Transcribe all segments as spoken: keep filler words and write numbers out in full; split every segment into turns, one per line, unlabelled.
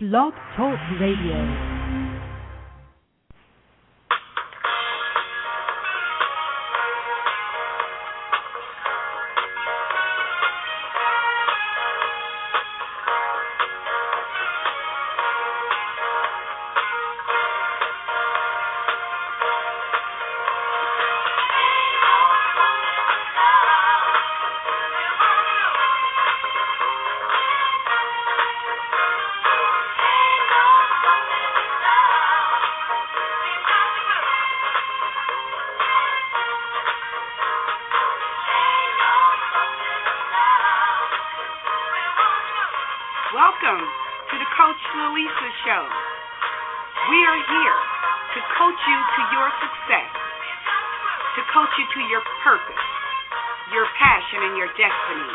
Blog Talk Radio.
Welcome to the Coach Lalisa Show. We are here to coach you to your success, to coach you to your purpose, your passion, and your destiny.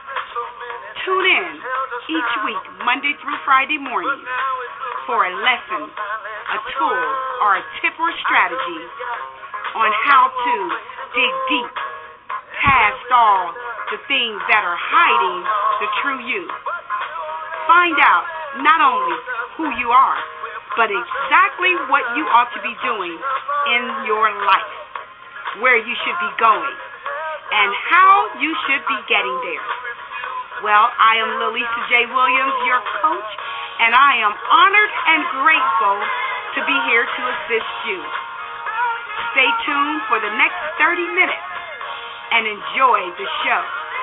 Tune in each week, Monday through Friday morning, for a lesson, a tool, or a tip or strategy on how to dig deep past all the things that are hiding the true you. Find out not only who you are, but exactly what you ought to be doing in your life, where you should be going, and how you should be getting there. Well, I am Lalisa J. Williams, your coach, and I am honored and grateful to be here to assist you. Stay tuned for the next thirty minutes and enjoy the show.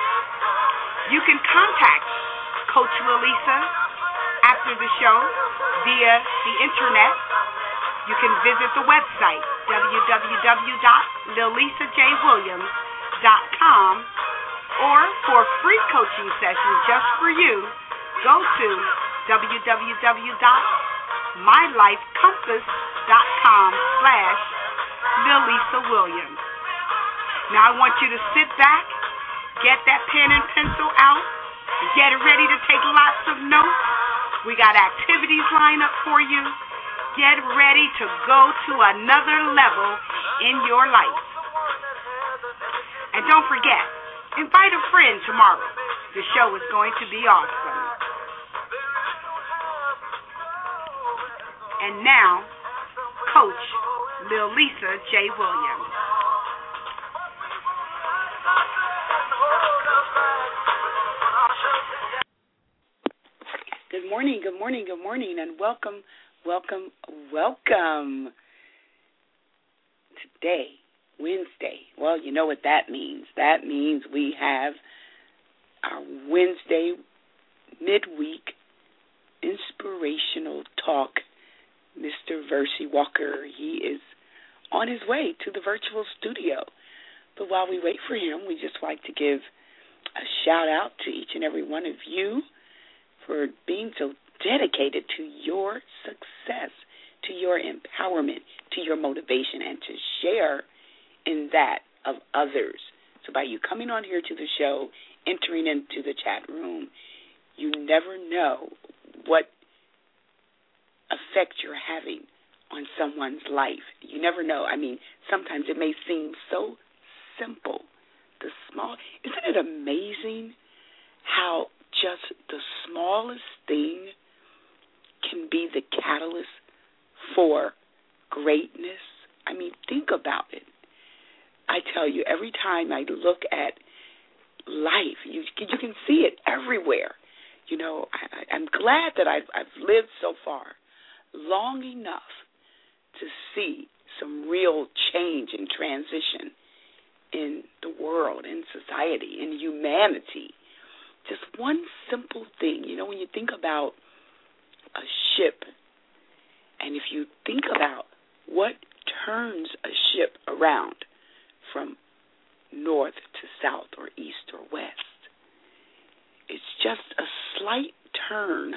You can contact Coach Lalisa after the show via the internet. You can visit the website w w w dot lalisa j williams dot com, or for free coaching sessions just for you, go to w w w dot my life compass dot com slash lalisa williams. Now I want you to sit back, get that pen and pencil out, get ready to take lots of notes. We got activities lined up for you. Get ready to go to another level in your life. And don't forget, invite a friend tomorrow. The show is going to be awesome. And now, Coach Lalisa J. Williams.
Good morning, good morning, good morning, and welcome, welcome, welcome. Today, Wednesday. Well, you know what that means. That means we have our Wednesday midweek inspirational talk. Mister Versi Walker, he is on his way to the virtual studio. But while we wait for him, we just like to give a shout out to each and every one of you for being so dedicated to your success, to your empowerment, to your motivation, and to share in that of others. So by you coming on here to the show, entering into the chat room, you never know what effect you're having on someone's life. You never know. I mean, sometimes it may seem so simple, the small. Isn't it amazing how just the smallest thing can be the catalyst for greatness? I mean, think about it. I tell you, every time I look at life, you you can see it everywhere. You know, I, I'm glad that I've, I've lived so far long enough to see some real change and transition in the world, in society, in humanity. Just one simple thing. You know, when you think about a ship, and if you think about what turns a ship around from north to south or east or west, it's just a slight turn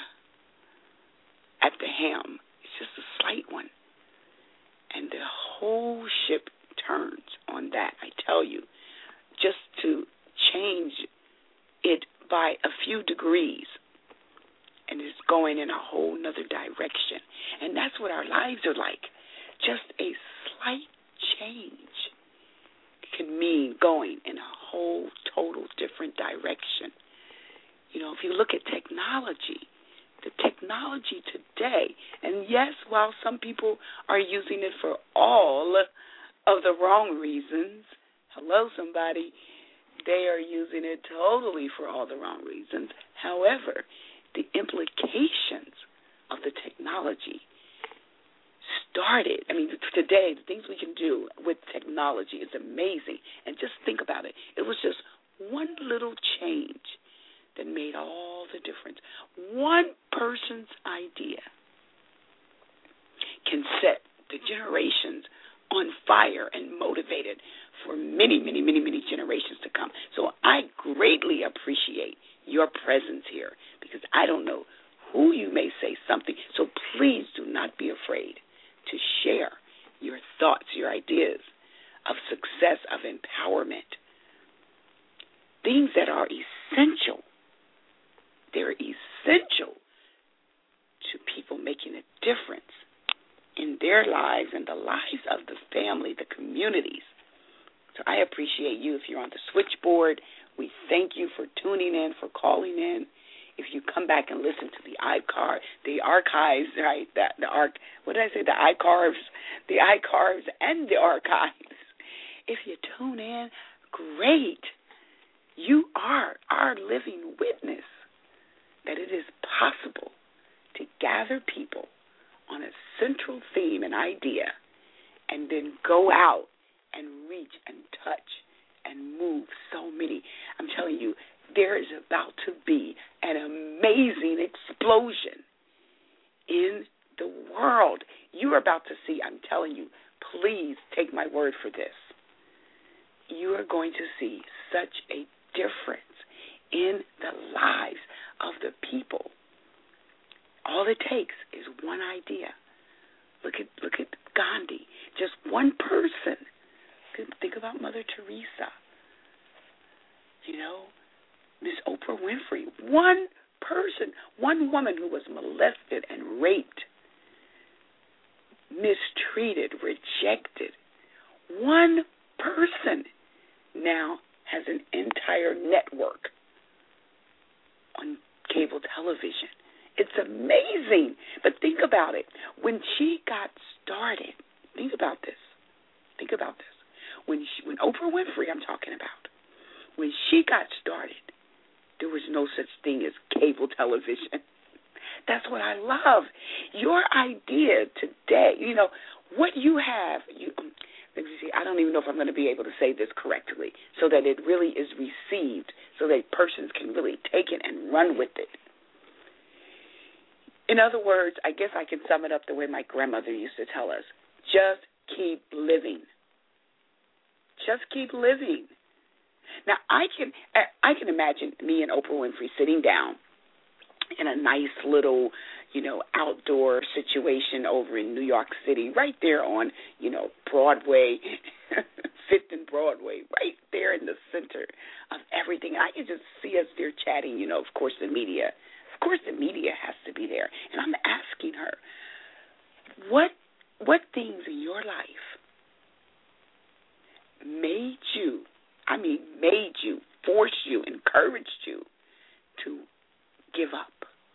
at the helm. It's just a slight one. And the whole ship turns on that, I tell you, just to change it by a few degrees, and it's going in a whole nother direction. And that's what our lives are like. Just a slight change can mean going in a whole total different direction. You know, if you look at technology, the technology today, and yes, while some people are using it for all of the wrong reasons, hello, somebody, they are using it totally for all the wrong reasons. However, the implications of the technology started. I mean, today, the things we can do with technology is amazing. And just think about it. It was just one little change that made all the difference. One person's idea can set the generations on fire and motivated for many, many, many, many generations to come. So I greatly appreciate your presence here, because I don't know who you may say something. So please do not be afraid to share your thoughts, your ideas of success, of empowerment, things that are essential. They're essential to people making a difference in their lives and the lives of the family, the communities. So I appreciate you. If you're on the switchboard, we thank you for tuning in, for calling in. If you come back and listen to the iCar, the archives, right? The, the arc. What did I say? The iCarves, the iCarves, and the archives. If you tune in, great. You are our living witness that it is possible to gather people on a central theme and idea, and then go out and reach and touch and move so many. I'm telling you, there is about to be an amazing explosion in the world. You're about to see, I'm telling you, please take my word for this. You are going to see such a difference in the lives of the people. All it takes is one idea. Look at look at Gandhi. Just one person. Think about Mother Teresa. You know, Miss Oprah Winfrey. One person, one woman who was molested and raped, mistreated, rejected. One person now has an entire network on cable television. It's amazing. But think about it. When she got started, think about this. Think about this. When she, when Oprah Winfrey, I'm talking about, when she got started, there was no such thing as cable television. That's what I love. Your idea today, you know, what you have, you, let me see, I don't even know if I'm going to be able to say this correctly, so that it really is received, so that persons can really take it and run with it. In other words, I guess I can sum it up the way my grandmother used to tell us. Just keep living. Just keep living. Now, I can I can imagine me and Oprah Winfrey sitting down in a nice little, you know, outdoor situation over in New York City, right there on, you know, Broadway, Fifth and Broadway, right there in the center of everything. I can just see us there chatting, you know, of course the media. Of course the media has to be there. And I'm asking her, what what things in your life made you, I mean, made you, forced you, encouraged you to give up?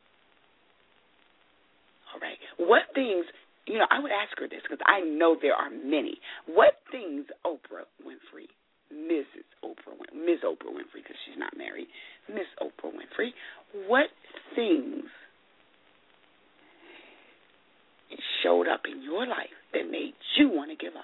All right. What things, you know, I would ask her this because I know there are many. What things Oprah Winfrey, Missus Oprah Winfrey, Miss Oprah Winfrey, because she's not married, Miss Oprah Winfrey, what things showed up in your life that made you want to give up?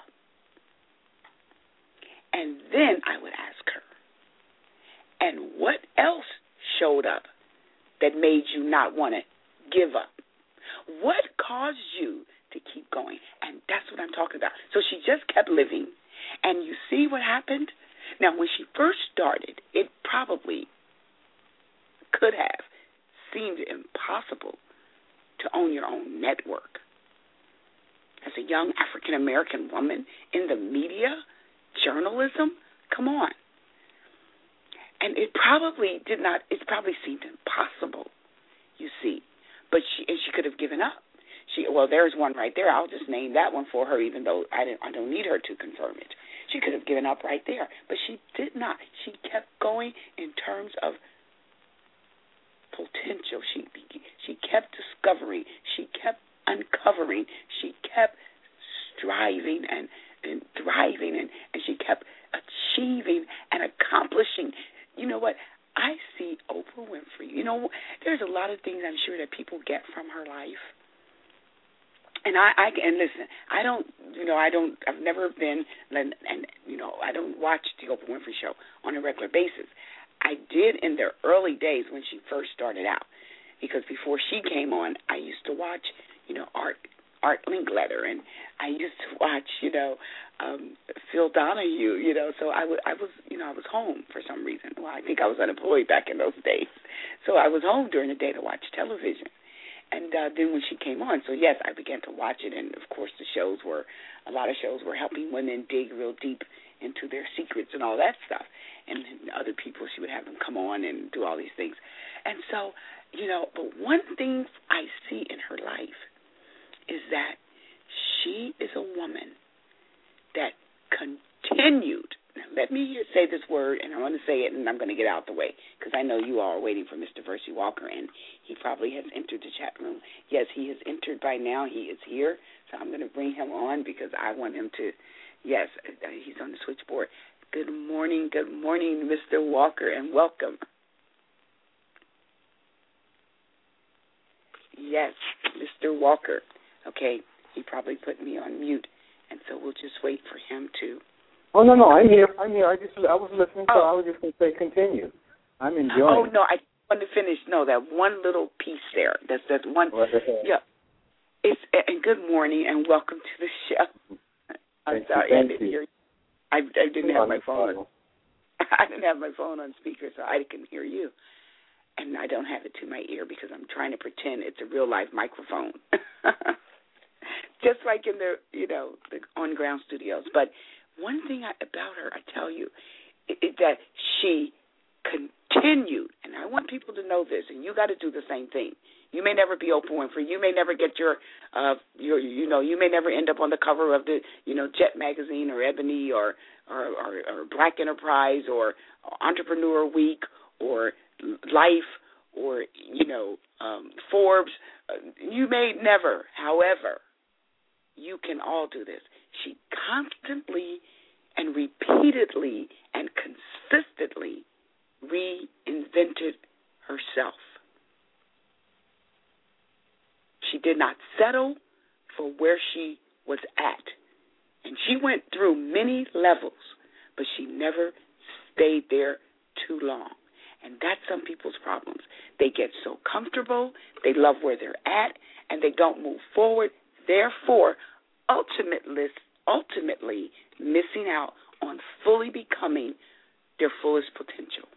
And then I would ask her, and what else showed up that made you not want to give up? What caused you to keep going? And that's what I'm talking about. So she just kept living, and you see what happened? Now, when she first started, it probably could have seemed impossible to own your own network. As a young African-American woman in the media, journalism, come on. And it probably did not, it probably seemed impossible, you see. But she and she could have given up. She well, there's one right there. I'll just name that one for her, even though I didn't I don't need her to confirm it. She could have given up right there. But she did not. She kept going in terms of potential. She she kept discovering. She kept uncovering. She kept striving and, and thriving, and, and she kept achieving and accomplishing. You know what? I see Oprah Winfrey. You know, there's a lot of things I'm sure that people get from her life. And I, I and listen, I don't, you know, I don't, I've never been, and, and you know, I don't watch the Oprah Winfrey Show on a regular basis. I did in the early days when she first started out, because before she came on, I used to watch, you know, Art Art Linkletter, and I used to watch, you know, um, Phil Donahue, you know. So I, w- I was, you know, I was home for some reason. Well, I think I was unemployed back in those days, so I was home during the day to watch television. And uh, then when she came on, so yes, I began to watch it, and of course the shows were, a lot of shows were helping women dig real deep into their secrets and all that stuff. And other people, she would have them come on and do all these things. And so, you know, but one thing I see in her life is that she is a woman that continued. Now, let me say this word, and I want to say it, and I'm going to get out the way, because I know you all are waiting for Mister Versey Walker, and he probably has entered the chat room. Yes, he has entered by now. He is here, so I'm going to bring him on because I want him to, yes, he's on the switchboard. Good morning, good morning, Mister Walker, and welcome. Yes, Mister Walker. Okay, he probably put me on mute, and so we'll just wait for him to.
Oh, no, no, I'm here. I'm here. I just I was listening, so
oh.
I was just going to say continue. I'm enjoying
Oh,
it.
no, I want to finish. No, that one little piece there. That's that's one. Yeah. It's, and good morning, and welcome to the show. I'm
Thank
sorry,
you,
I
thank
didn't
you.
hear you. I, I didn't have my phone.
Problem.
I didn't have my phone on speaker, so I can hear you. And I don't have it to my ear because I'm trying to pretend it's a real life microphone, just like in the you know the on ground studios. But one thing I, about her, I tell you, is, is that she continued, and I want people to know this, and you got to do the same thing. You may never be Oprah Winfrey. You may never get your, uh, your, you know, you may never end up on the cover of the, you know, Jet magazine or Ebony or or, or, or Black Enterprise or Entrepreneur Week or Life or, you know, um, Forbes. You may never. However, you can all do this. She constantly and repeatedly and consistently reinvented herself. She did not settle for where she was at. And she went through many levels, but she never stayed there too long. And that's some people's problems. They get so comfortable, they love where they're at, and they don't move forward, therefore, ultimately, ultimately missing out on fully becoming their fullest potential.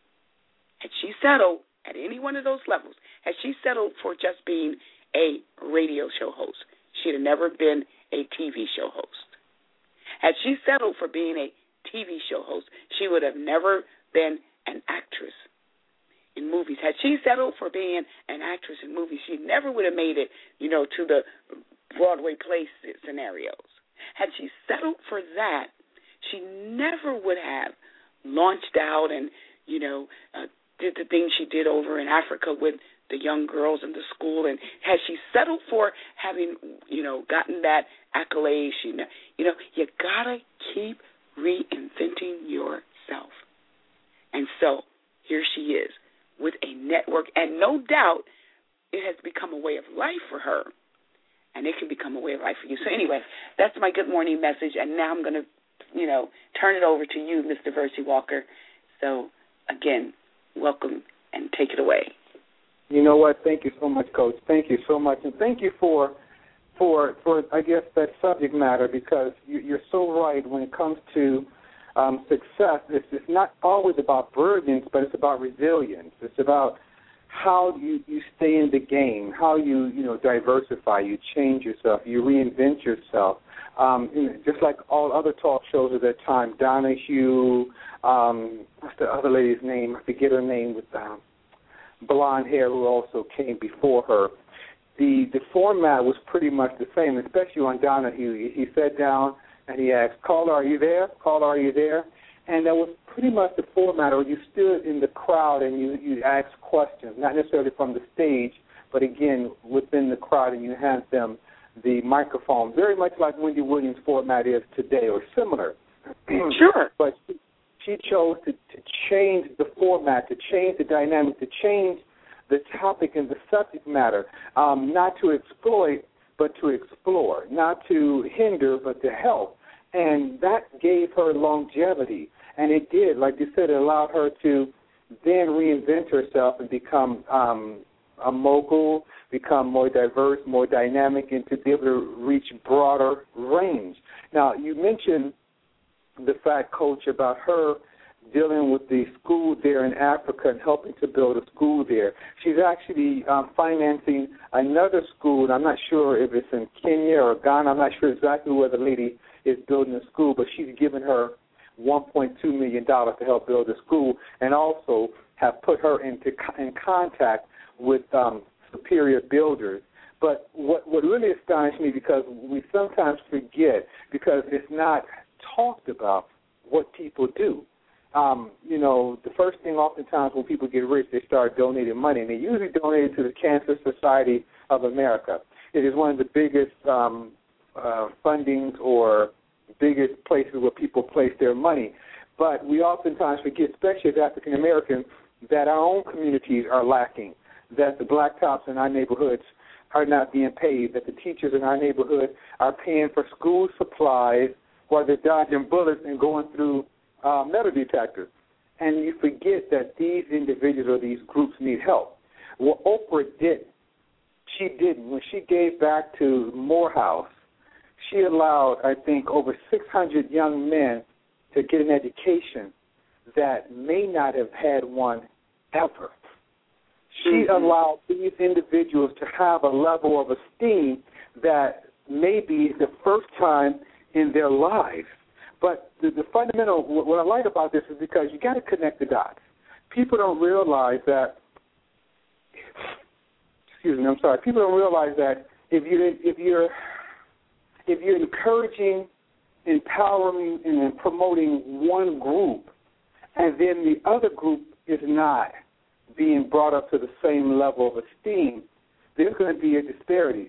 Had she settled at any one of those levels, had she settled for just being a radio show host, she'd have never been a T V show host. Had she settled for being a T V show host, she would have never been an actress in movies. Had she settled for being an actress in movies, she never would have made it, you know, to the Broadway play scenarios. Had she settled for that, she never would have launched out and, you know, uh, did the things she did over in Africa with the young girls in the school. And had she settled for having, you know, gotten that accolade, she, you know, you got to keep reinventing yourself. And so here she is with a network, and no doubt it has become a way of life for her, and it can become a way of life for you. So anyway, that's my good morning message, and now I'm going to, you know, turn it over to you, Mister Versey Walker. So, again, welcome, and take it away.
You know what? Thank you so much, Coach. Thank you so much, and thank you for, for, for I guess, that subject matter, because you, you're so right when it comes to um, success. It's, it's not always about brilliance, but it's about resilience. It's about how you, you stay in the game, how you, you know, diversify, you change yourself, you reinvent yourself. Um, you know, just like all other talk shows of that time, Donahue, um, what's the other lady's name? I forget her name, with um, blonde hair, who also came before her. The the format was pretty much the same, especially on Donahue. He, he sat down and he asked, "Caller, are you there? Caller, are you there?" And that was pretty much the format, or you stood in the crowd and you, you asked questions, not necessarily from the stage, but again, within the crowd, and you hand them the microphone, very much like Wendy Williams' format is today, or similar.
Sure.
But she, she chose to, to change the format, to change the dynamic, to change the topic and the subject matter, um, not to exploit, but to explore, not to hinder, but to help. And that gave her longevity. And it did, like you said, it allowed her to then reinvent herself and become um, a mogul, become more diverse, more dynamic, and to be able to reach broader range. Now, you mentioned the fact, Coach, about her dealing with the school there in Africa and helping to build a school there. She's actually um, financing another school, and I'm not sure if it's in Kenya or Ghana. I'm not sure exactly where the lady is building a school, but she's given her one point two million dollars to help build a school, and also have put her into in contact with um, superior builders. But what, what really astonished me, because we sometimes forget, because it's not talked about what people do. Um, you know, the first thing oftentimes when people get rich, they start donating money, and they usually donate it to the Cancer Society of America. It is one of the biggest um, uh, fundings or biggest places where people place their money. But we oftentimes forget, especially as African Americans, that our own communities are lacking, that the blacktops in our neighborhoods are not being paid, that the teachers in our neighborhood are paying for school supplies while they're dodging bullets and going through uh, metal detectors. And you forget that these individuals or these groups need help. What Oprah did, she didn't. When she gave back to Morehouse, she allowed, I think, over six hundred young men to get an education that may not have had one ever. She mm-hmm. allowed these individuals to have a level of esteem that may be the first time in their lives. But the, the fundamental, what I like about this is because you got to connect the dots. People don't realize that, excuse me, I'm sorry, people don't realize that if, you, if you're if you're encouraging, empowering, and promoting one group, and then the other group is not being brought up to the same level of esteem, there's going to be a disparity.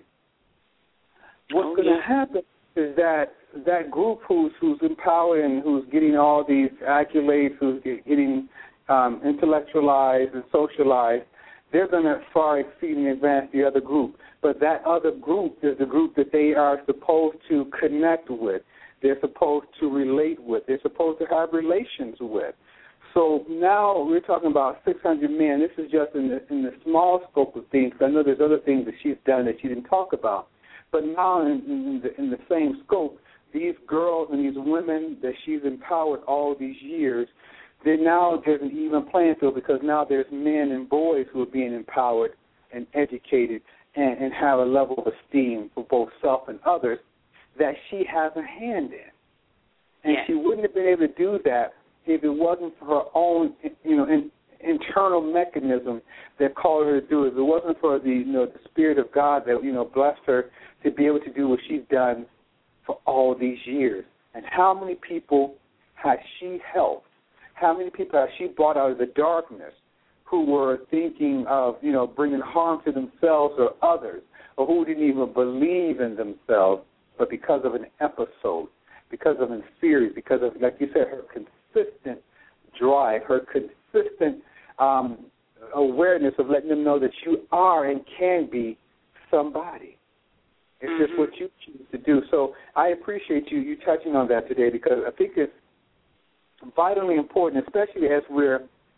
What's oh, going to yeah. happen is that that group who's who's empowered and who's getting all these accolades, who's getting um, intellectualized and socialized, they're going to far exceed and advance the other group. But that other group is the group that they are supposed to connect with. They're supposed to relate with. They're supposed to have relations with. So now we're talking about six hundred men. This is just in the, in the small scope of things. I know there's other things that she's done that she didn't talk about. But now in, in, the, in the same scope, these girls and these women that she's empowered all these years, they're now there's an even playing field, because now there's men and boys who are being empowered and educated and, and have a level of esteem for both self and others that she has a hand in. And
yes.
she wouldn't have been able to do that if it wasn't for her own, you know, in, internal mechanism that called her to do it. If it wasn't for the, you know, the Spirit of God that, you know, blessed her to be able to do what she's done for all these years. And how many people has she helped? How many people has she brought out of the darkness who were thinking of, you know, bringing harm to themselves or others, or who didn't even believe in themselves, but because of an episode, because of a series, because of, like you said, her consistent drive, her consistent um, awareness of letting them know that you are and can be somebody. It's mm-hmm. just what you choose to do. So I appreciate you you touching on that today, because I think it's vitally important, especially as we're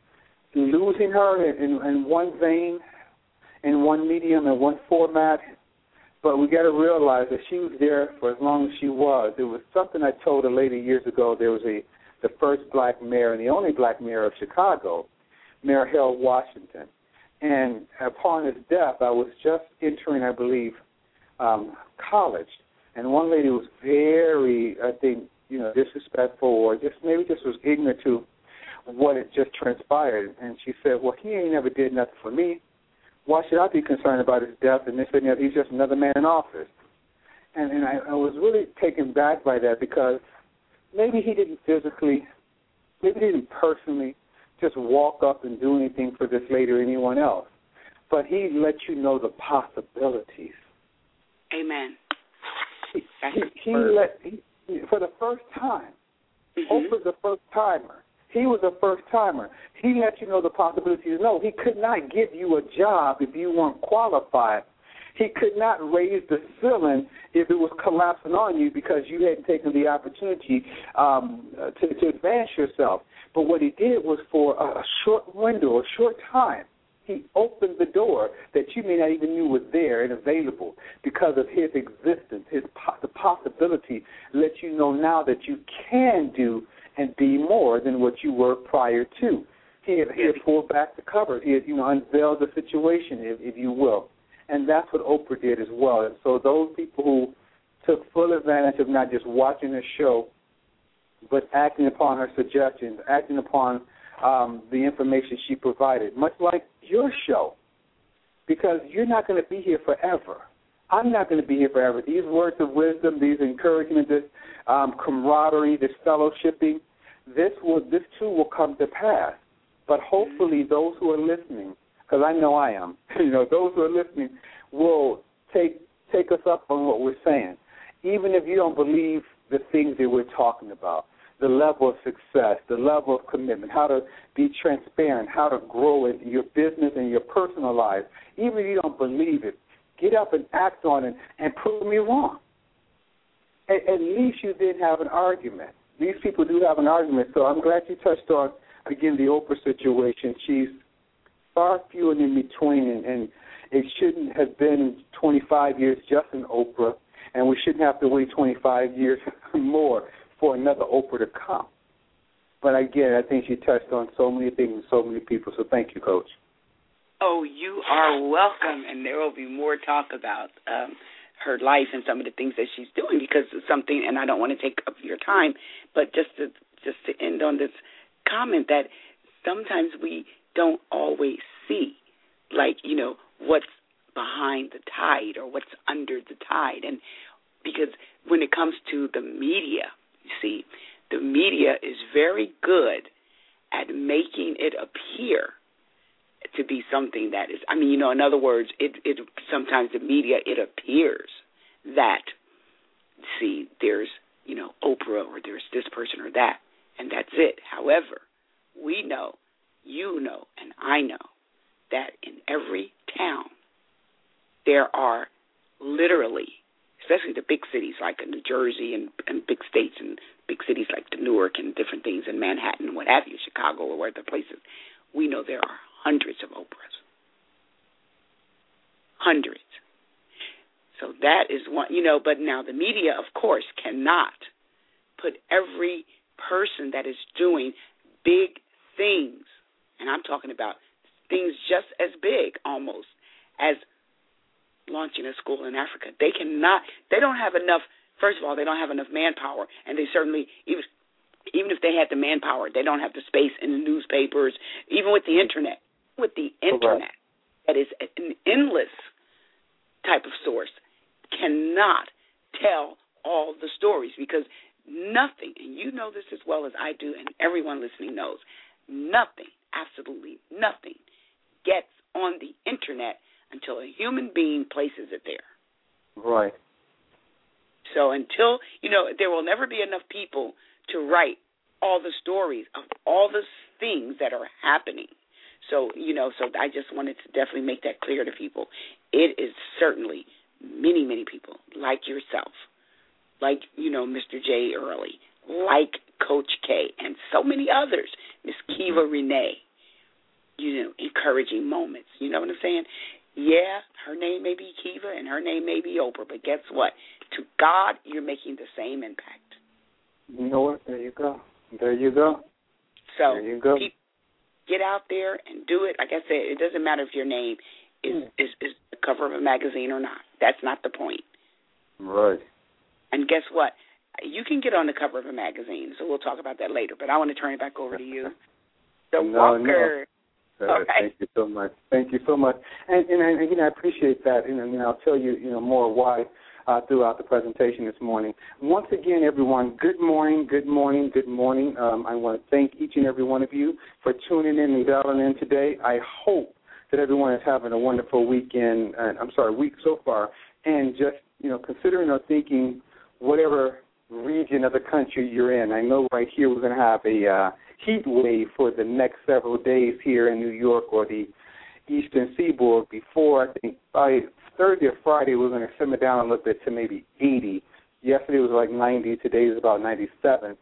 losing her in, in, in one vein, in one medium, in one format. But we got to realize that she was there for as long as she was. There was something I told a lady years ago. There was a the first black mayor and the only black mayor of Chicago, Mayor Harold Washington. And upon his death, I was just entering, I believe, um, college. And one lady was very, I think, you know, disrespectful, or just maybe just was ignorant to what had just transpired. And she said, well, he ain't never did nothing for me. Why should I be concerned about his death? And this and that, he's just another man in office. And, and I, I was really taken back by that, because maybe he didn't physically maybe didn't personally just walk up and do anything for this lady or anyone else, but he let you know the possibilities.
Amen.
He, he, he let he, for the first time. Mm-hmm. Oprah's the first timer. He was a first timer. He let you know the possibilities. No, he could not give you a job if you weren't qualified. He could not raise the ceiling if it was collapsing on you because you hadn't taken the opportunity um, to, to advance yourself. But what he did was for a short window, a short time, he opened the door that you may not even knew was there and available because of his existence. His the possibility lets you know now that you can do and be more than what you were prior to. He had, he had pulled back the covers. He had, you know, unveiled the situation, if, if you will. And that's what Oprah did as well. And so those people who took full advantage of not just watching her show, but acting upon her suggestions, acting upon um, the information she provided, much like your show, because you're not going to be here forever. I'm not going to be here forever. These words of wisdom, these encouragement, this um, camaraderie, this fellowshipping, this will, this too will come to pass. But hopefully those who are listening, because I know I am, you know, those who are listening will take take us up on what we're saying, even if you don't believe the things that we're talking about, the level of success, the level of commitment, how to be transparent, how to grow in your business and your personal life. Even if you don't believe it, get up and act on it and prove me wrong. At, at least you did have an argument. These people do have an argument, so I'm glad you touched on, again, the Oprah situation. She's far few and in between, and, and it shouldn't have been twenty-five years just in Oprah, and we shouldn't have to wait twenty-five years more for another Oprah to come. But again, I think she touched on so many things and so many people, so thank you, Coach.
Oh, you are welcome, and there will be more talk about um, her life and some of the things that she's doing because it's something, and I don't want to take up your time, but just to just to end on this comment that sometimes we don't always see, like, you know, what's behind the tide or what's under the tide. And because when it comes to the media, you see, the media is very good at making it appear to be something that is, I mean, you know, in other words, it, it sometimes the media, it appears that, see, there's, you know, Oprah or there's this person or that, and that's it. However, we know, you know, and I know that in every town there are literally, especially the big cities like in New Jersey and, and big states and big cities like Newark and different things in Manhattan, what have you, Chicago or where the places, we know there are hundreds of Oprahs. Hundreds. So that is one, you know, but now the media, of course, cannot put every person that is doing big things, and I'm talking about things just as big almost as launching a school in Africa. They cannot, they don't have enough, first of all, they don't have enough manpower, and they certainly, even, even if they had the manpower, they don't have the space in the newspapers, even with the Internet. With the Internet, that is an endless type of source, cannot tell all the stories because nothing, and you know this as well as I do, and everyone listening knows, nothing, absolutely nothing, gets on the Internet until a human being places it there.
Right.
So until, you know, there will never be enough people to write all the stories of all the things that are happening. So, you know, so I just wanted to definitely make that clear to people. It is certainly many, many people like yourself, like, you know, Mister J. Early, like Coach K, and so many others, Miss Kiva Renee, you know, encouraging moments. You know what I'm saying? Yeah, her name may be Kiva and her name may be Oprah, but guess what? To God, you're making the same impact.
You know what? There you go. There you go.
So
there you go.
People, get out there and do it. Like I said, it doesn't matter if your name is, mm. is, is the cover of a magazine or not. That's not the point.
Right.
And guess what? You can get on the cover of a magazine, so we'll talk about that later. But I want to turn it back over to you. So,
no,
Walker,
Uh,
All right.
Thank you so much. Thank you so much. And, and, and again, I appreciate that. And, and I'll tell you, you know, more why uh, throughout the presentation this morning. Once again, everyone, good morning, good morning, good morning. Um, I want to thank each and every one of you for tuning in and dialing in today. I hope that everyone is having a wonderful weekend. Uh, I'm sorry, week so far, and just you know, considering or thinking whatever region of the country you're in. I know right here we're going to have a uh, heat wave for the next several days here in New York or the Eastern Seaboard. Before, I think, by Thursday or Friday, we're going to simmer down a little bit to maybe eighty. Yesterday was like ninety. Today is about ninety-seven.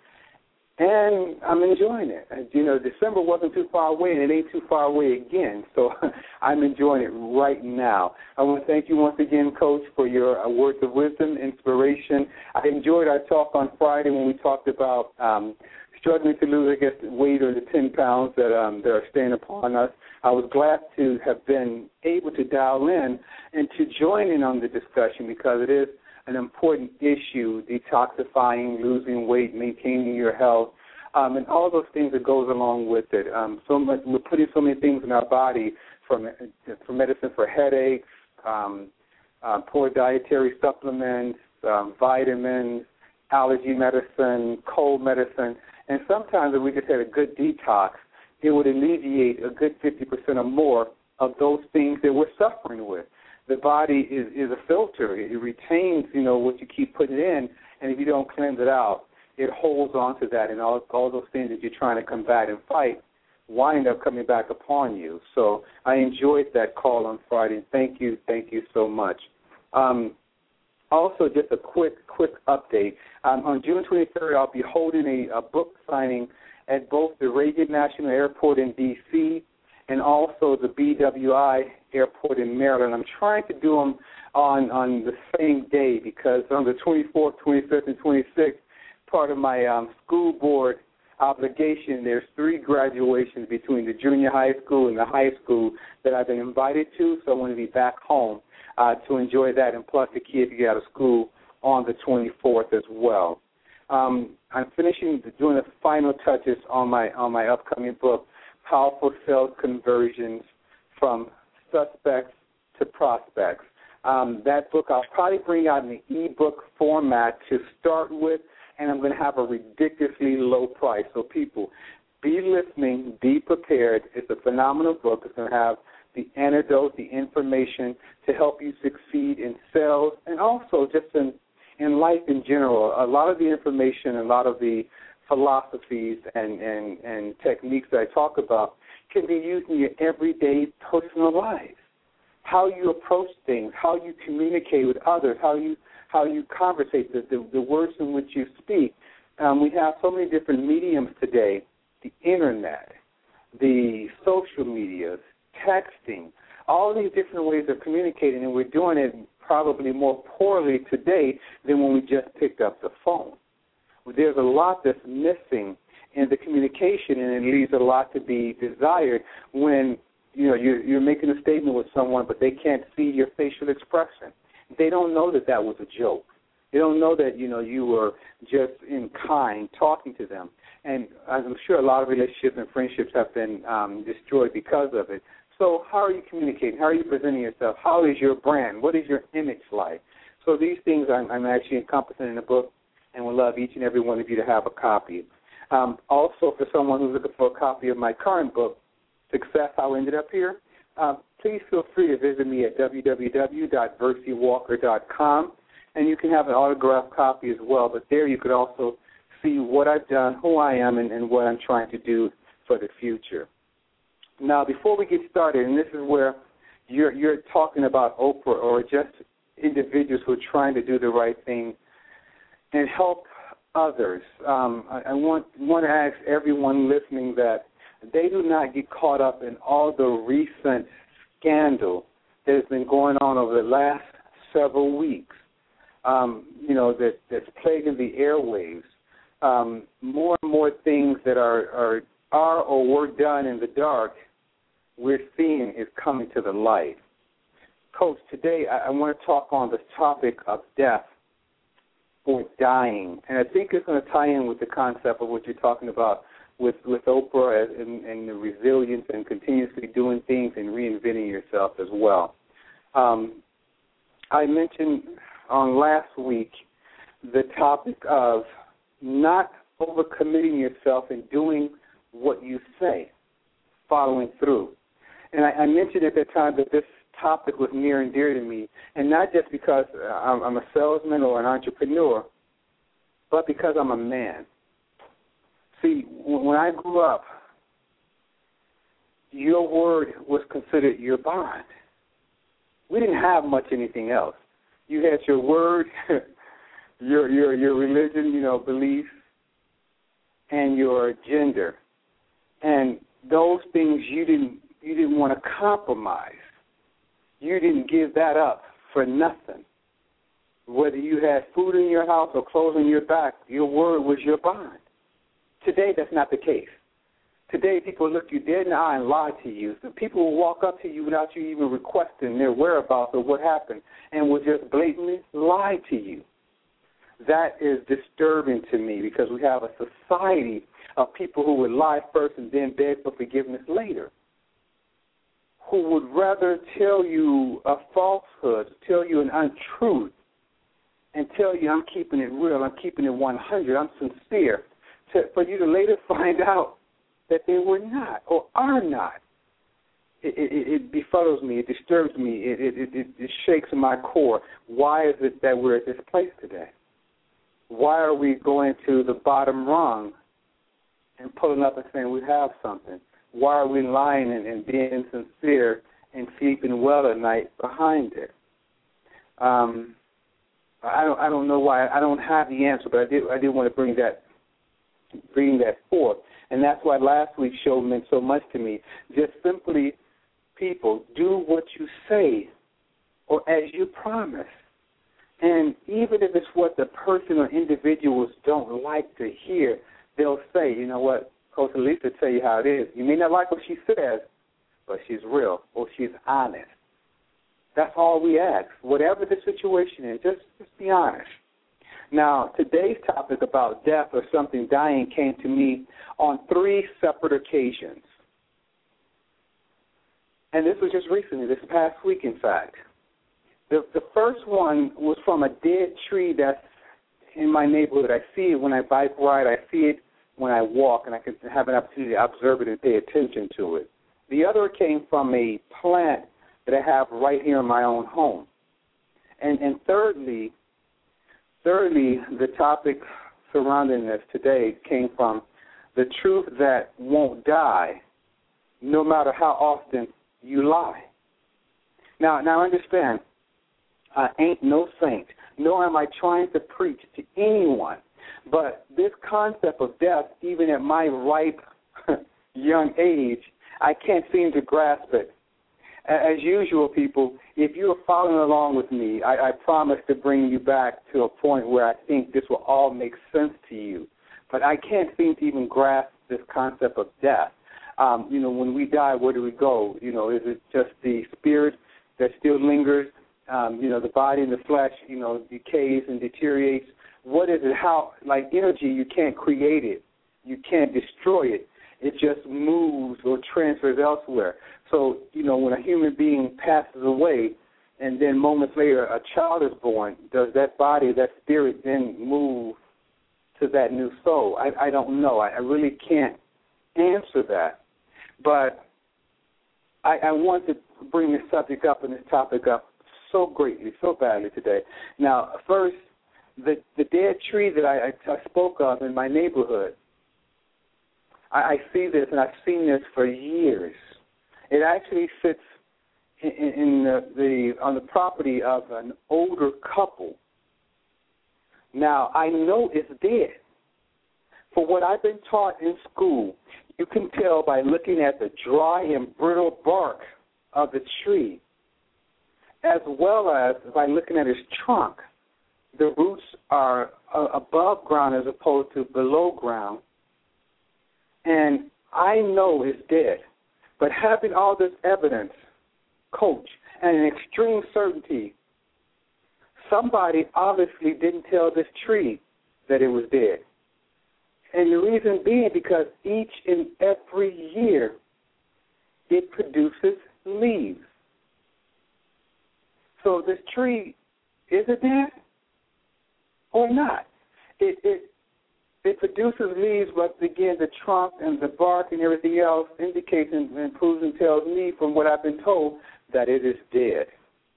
And I'm enjoying it. And, you know, December wasn't too far away, and it ain't too far away again. So I'm enjoying it right now. I want to thank you once again, Coach, for your uh, words of wisdom, inspiration. I enjoyed our talk on Friday when we talked about um, struggling to lose, I guess, weight or the ten pounds that um, that are staying upon us. I was glad to have been able to dial in and to join in on the discussion because it is an important issue, detoxifying, losing weight, maintaining your health, um, and all those things that goes along with it. Um, so much, we're putting so many things in our body for, for medicine for headaches, um, uh, poor dietary supplements, um, vitamins, allergy medicine, cold medicine, and sometimes if we just had a good detox, it would alleviate a good fifty percent or more of those things that we're suffering with. The body is, is a filter. It retains, you know, what you keep putting in, and if you don't cleanse it out, it holds on to that, and all, all those things that you're trying to combat and fight wind up coming back upon you. So I enjoyed that call on Friday. Thank you, thank you so much. Um, also, just a quick, quick update. Um, on June twenty-third, I'll be holding a, a book signing at both the Reagan National Airport in D C and also the B W I Airport in Maryland. I'm trying to do them on, on the same day because on the twenty-fourth, twenty-fifth, and twenty-sixth, part of my um, school board obligation, there's three graduations between the junior high school and the high school that I've been invited to, so I want to be back home uh, to enjoy that, and plus the kids get out of school on the twenty-fourth as well. Um, I'm finishing doing the final touches on my on my upcoming book, Powerful Sales Conversions from Suspects to Prospects. Um, that book I'll probably bring out in the e-book format to start with, and I'm going to have a ridiculously low price. So people, be listening, be prepared. It's a phenomenal book. It's going to have the antidote, the information to help you succeed in sales and also just in, in life in general. A lot of the information, a lot of the philosophies and, and, and techniques that I talk about can be used in your everyday personal life. How you approach things, how you communicate with others, how you how you conversate, the, the, the words in which you speak. Um, we have so many different mediums today, the internet, the social medias, texting, all these different ways of communicating, and we're doing it probably more poorly today than when we just picked up the phone. There's a lot that's missing in the communication, and it leaves a lot to be desired when, you know, you're, you're making a statement with someone, but they can't see your facial expression. They don't know that that was a joke. They don't know that, you know, you were just in kind talking to them. And I'm sure a lot of relationships and friendships have been um, destroyed because of it. So how are you communicating? How are you presenting yourself? How is your brand? What is your image like? So these things I'm, I'm actually encompassing in the book, and would love each and every one of you to have a copy. Um, also, for someone who's looking for a copy of my current book, Success, How I Ended Up Here, uh, please feel free to visit me at w w w dot versi walker dot com, and you can have an autographed copy as well. But there you could also see what I've done, who I am, and, and what I'm trying to do for the future. Now, before we get started, and this is where you're, you're talking about Oprah or just individuals who are trying to do the right thing and help others, um, I, I want, want to ask everyone listening that they do not get caught up in all the recent scandal that has been going on over the last several weeks, um, you know, that, that's plaguing the airwaves. Um, more and more things that are, are, are or were done in the dark, we're seeing is coming to the light. Coach, today I, I want to talk on the topic of death or dying, and I think it's going to tie in with the concept of what you're talking about, with, with Oprah and, and the resilience and continuously doing things and reinventing yourself as well. Um, I mentioned on last week the topic of not overcommitting yourself and doing what you say, following through. And I, I mentioned at that time that this topic was near and dear to me, and not just because I'm, I'm a salesman or an entrepreneur, but because I'm a man. See, when I grew up, your word was considered your bond. We didn't have much anything else. You had your word, your your your religion, you know, belief, and your gender, and those things you didn't you didn't want to compromise. You didn't give that up for nothing. Whether you had food in your house or clothes on your back, your word was your bond. Today, that's not the case. Today, people look you dead in the eye and lie to you. So people will walk up to you without you even requesting their whereabouts or what happened and will just blatantly lie to you. That is disturbing to me because we have a society of people who would lie first and then beg for forgiveness later, who would rather tell you a falsehood, tell you an untruth, and tell you I'm keeping it real, I'm keeping it one hundred, I'm sincere, to, for you to later find out that they were not or are not. It, it, it befuddles me, it disturbs me, it, it, it, it shakes my core. Why is it that we're at this place today? Why are we going to the bottom rung and pulling up and saying we have something? Why are we lying and, and being sincere and sleeping well at night behind it? Um, I don't. I don't know why. I don't have the answer, but I did. I did want to bring that, bring that forth, and that's why last week's show meant so much to me. Just simply, people, do what you say, or as you promise, and even if it's what the person or individuals don't like to hear, they'll say, you know what, Coach Elise will tell you how it is. You may not like what she says, but she's real or she's honest. That's all we ask. Whatever the situation is, just, just be honest. Now, today's topic about death or something dying came to me on three separate occasions. And this was just recently, this past week, in fact. The, the first one was from a dead tree that's in my neighborhood. I see it when I bike ride. I see it when I walk, and I can have an opportunity to observe it and pay attention to it. The other came from a plant that I have right here in my own home. And, and thirdly, thirdly, the topic surrounding this today came from the truth that won't die, no matter how often you lie. Now, now understand, I ain't no saint, nor am I trying to preach to anyone, but this concept of death, even at my ripe young age, I can't seem to grasp it. As usual, people, if you're following along with me, I, I promise to bring you back to a point where I think this will all make sense to you. But I can't seem to even grasp this concept of death. Um, you know, when we die, where do we go? You know, is it just the spirit that still lingers? Um, you know, the body and the flesh, you know, decays and deteriorates. What is it? How, like energy, you can't create it. You can't destroy it. It just moves or transfers elsewhere. So, you know, when a human being passes away and then moments later a child is born, does that body, that spirit then move to that new soul? I, I don't know. I, I really can't answer that. But I, I want to bring this subject up and this topic up so greatly, so badly today. Now, first, the, the dead tree that I, I, I spoke of in my neighborhood, I, I see this, and I've seen this for years. It actually sits in, in the, the on the property of an older couple. Now, I know it's dead. For what I've been taught in school, you can tell by looking at the dry and brittle bark of the tree, as well as by looking at its trunk. The roots are uh, above ground as opposed to below ground. And I know it's dead. But having all this evidence, Coach, and an extreme certainty, somebody obviously didn't tell this tree that it was dead. And the reason being because each and every year it produces leaves. So this tree, is it dead or not? It, it, it produces leaves, but again, the trunk and the bark and everything else indicates and, and proves and tells me, from what I've been told, that it is dead.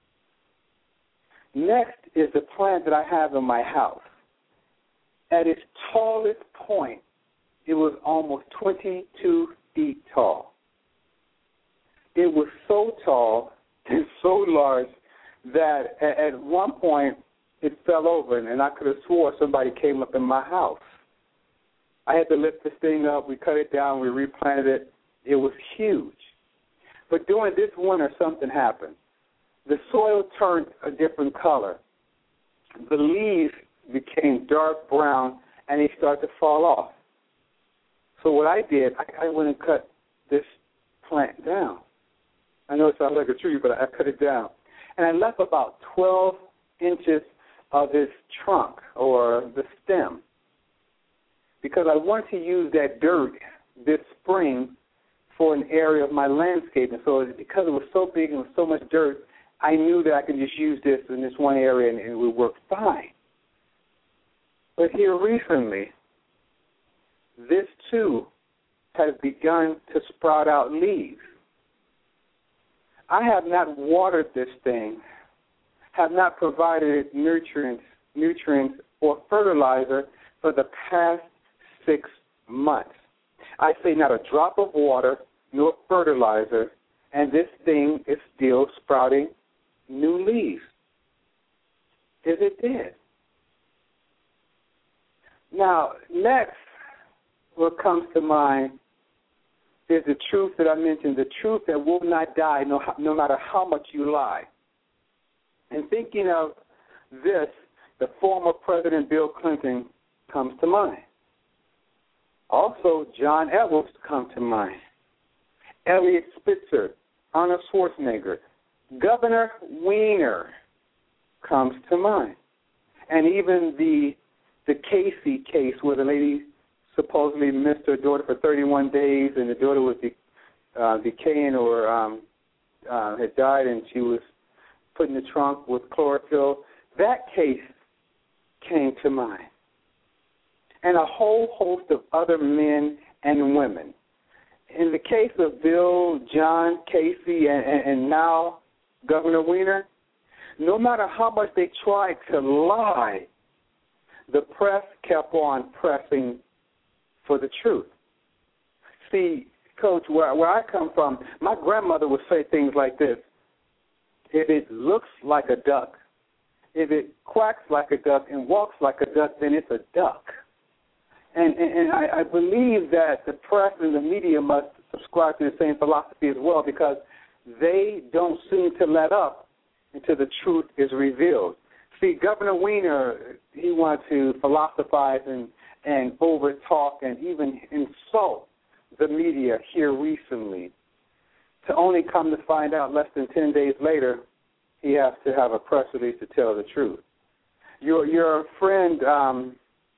Next is the plant that I have in my house. At its tallest point, it was almost twenty-two feet tall. It was so tall and so large that at one point it fell over, and I could have swore somebody came up in my house. I had to lift this thing up. We cut it down. We replanted it. It was huge. But during this winter, something happened. The soil turned a different color. The leaves became dark brown, and they started to fall off. So what I did, I, I went and cut this plant down. I know it sounds like a tree, but I cut it down. And I left about twelve inches of its trunk or the stem because I wanted to use that dirt this spring for an area of my landscaping. So because it was so big and with so much dirt, I knew that I could just use this in this one area and it would work fine. But here recently, this too has begun to sprout out leaves. I have not watered this thing, have not provided it nutrients, nutrients or fertilizer for the past six months. I say not a drop of water, nor fertilizer, and this thing is still sprouting new leaves. Is it dead? Now, next, what comes to mind is the truth that I mentioned, the truth that will not die no, no matter how much you lie. And thinking of this, the former President Bill Clinton comes to mind. Also, John Edwards comes to mind. Elliot Spitzer, Arnold Schwarzenegger, Governor Weiner comes to mind. And even the the Casey case where the lady supposedly missed her daughter for thirty-one days and the daughter was de- uh, decaying or um, uh, had died and she was put in the trunk with chlorophyll. That case came to mind. And a whole host of other men and women. In the case of Bill, John, Casey, and, and, and now Governor Weiner, no matter how much they tried to lie, the press kept on pressing for the truth. See, Coach, where, where I come from, my grandmother would say things like this: if it looks like a duck, if it quacks like a duck and walks like a duck, then it's a duck. And, and, and I, I believe that the press and the media must subscribe to the same philosophy as well, because they don't seem to let up until the truth is revealed. See, Governor Weiner, he wanted to philosophize and, and over-talk and even insult the media here recently, to only come to find out less than ten days later he has to have a press release to tell the truth. Your, your friend, um,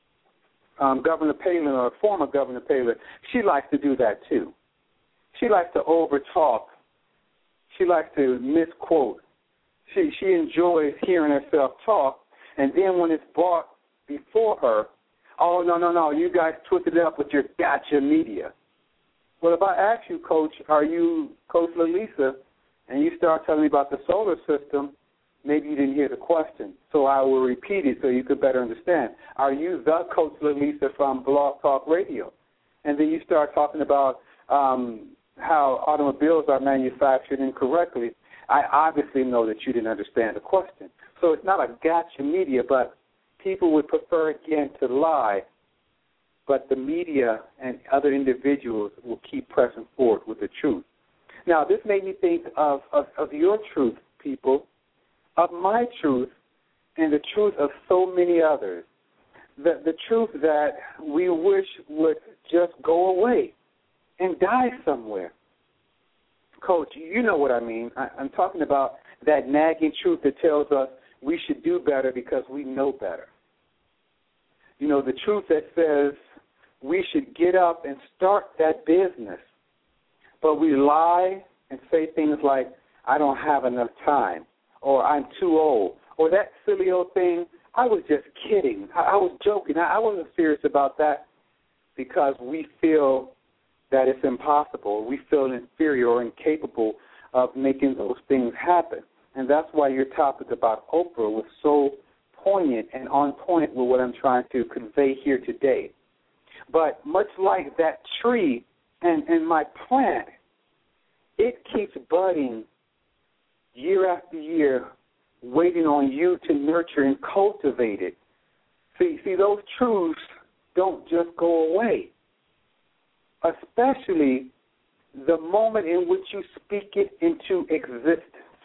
um, Governor Palin, or former Governor Palin, she likes to do that too. She likes to over-talk. She likes to misquote. She she enjoys hearing herself talk, and then when it's brought before her, oh, no, no, no, you guys twisted it up with your gotcha media. Well, if I ask you, Coach, are you Coach LaLisa, and you start telling me about the solar system, maybe you didn't hear the question, so I will repeat it so you could better understand. Are you the Coach LaLisa from Blog Talk Radio? And then you start talking about um, how automobiles are manufactured incorrectly. I obviously know that you didn't understand the question. So it's not a gotcha media, but people would prefer, again, to lie, but the media and other individuals will keep pressing forward with the truth. Now, this made me think of, of, of your truth, people, of my truth, and the truth of so many others, the, the truth that we wish would just go away and die somewhere. Coach, you know what I mean. I, I'm talking about that nagging truth that tells us we should do better because we know better. You know, the truth that says we should get up and start that business. But we lie and say things like, I don't have enough time, or I'm too old, or that silly old thing, I was just kidding. I, I was joking. I, I wasn't serious about that, because we feel that it's impossible. We feel inferior or incapable of making those things happen. And that's why your topic about Oprah was so poignant and on point with what I'm trying to convey here today. But much like that tree and, and my plant, it keeps budding year after year, waiting on you to nurture and cultivate it. See, see, those truths don't just go away, especially the moment in which you speak it into existence.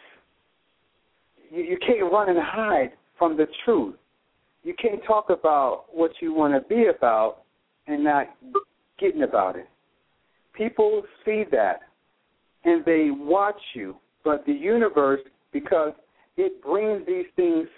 You, you can't run and hide from the truth. You can't talk about what you want to be about and not getting about it. People see that, and they watch you, but the universe, because it brings these things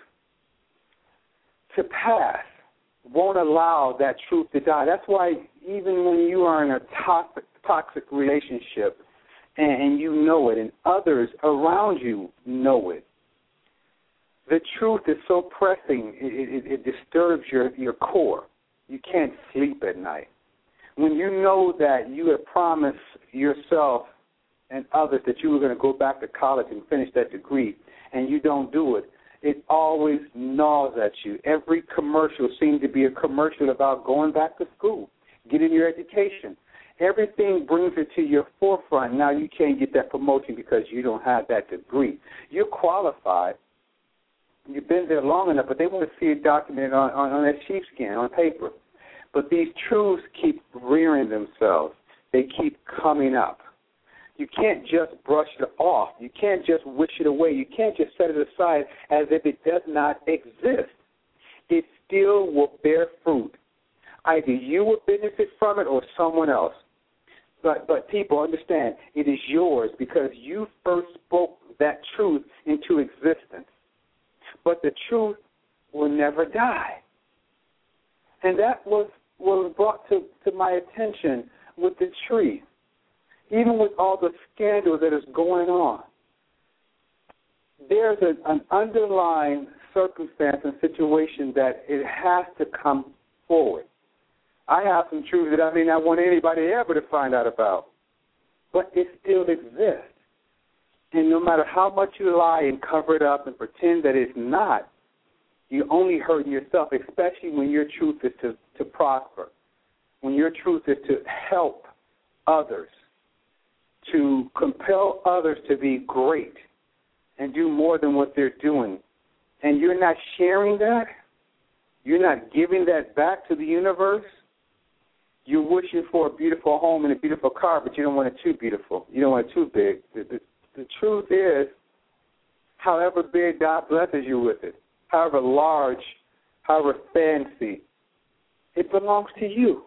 to pass, won't allow that truth to die. That's why even when you are in a toxic, toxic relationship and, and you know it and others around you know it, the truth is so pressing, it, it, it disturbs your, your core. You can't sleep at night. When you know that you have promised yourself and others that you were going to go back to college and finish that degree, and you don't do it, it always gnaws at you. Every commercial seems to be a commercial about going back to school, getting your education. Everything brings it to your forefront. Now you can't get that promotion because you don't have that degree. You're qualified. You've been there long enough, but they want to see it documented on, on, on that sheepskin, on paper. But these truths keep rearing themselves. They keep coming up. You can't just brush it off. You can't just wish it away. You can't just set it aside as if it does not exist. It still will bear fruit. Either you will benefit from it or someone else. But but people, understand, it is yours because you first spoke that truth into existence. But the truth will never die. And that was what was brought to, to my attention with the tree. Even with all the scandal that is going on, there's a, an underlying circumstance and situation that it has to come forward. I have some truths that I may not want anybody ever to find out about, but it still exists. And no matter how much you lie and cover it up and pretend that it's not, you're only hurting yourself, especially when your truth is to, to prosper, when your truth is to help others, to compel others to be great and do more than what they're doing. And you're not sharing that, you're not giving that back to the universe, you're wishing for a beautiful home and a beautiful car, but you don't want it too beautiful. You don't want it too big. The, the, the truth is, however big God blesses you with it, however large, however fancy, it belongs to you.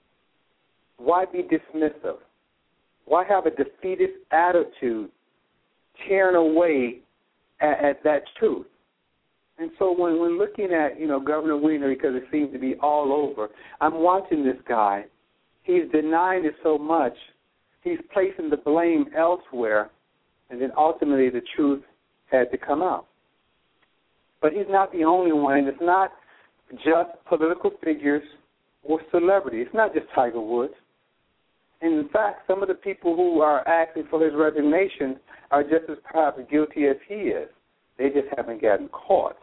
Why be dismissive? Why have a defeatist attitude tearing away at, at that truth? And so when we're looking at, you know, Governor Weiner, because it seems to be all over, I'm watching this guy. He's denying it so much. He's placing the blame elsewhere, and then ultimately the truth had to come out. But he's not the only one, and it's not just political figures or celebrities. It's not just Tiger Woods. And in fact, some of the people who are asking for his resignation are just as perhaps guilty as he is. They just haven't gotten caught.